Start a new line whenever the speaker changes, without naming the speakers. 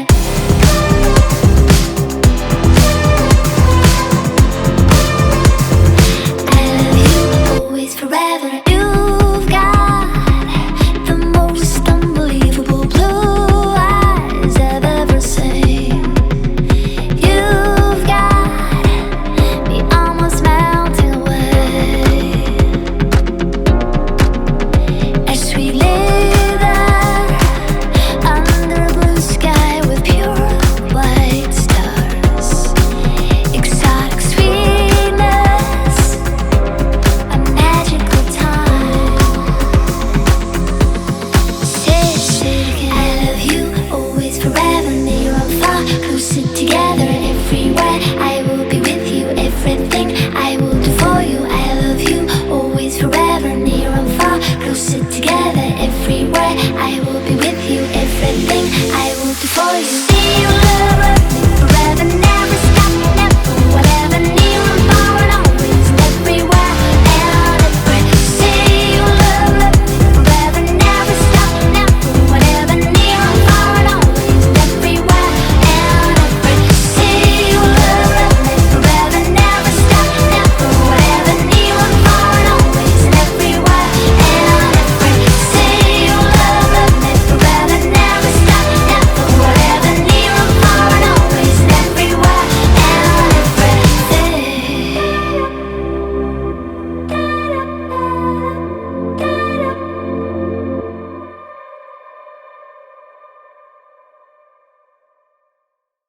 Forever, you've got the most unbelievable blue eyes I've ever seen. You've got me almost melting away as we lay there under a blue sky with pure white stars. Exotic sweetness, a magical time. Say it again. I love you always, forever, near or far, closer together everywhere. I will be with you, everything I will do for you. I love you always, forever, near or far, closer together everywhere. I will be with you, everything I will do for you. See you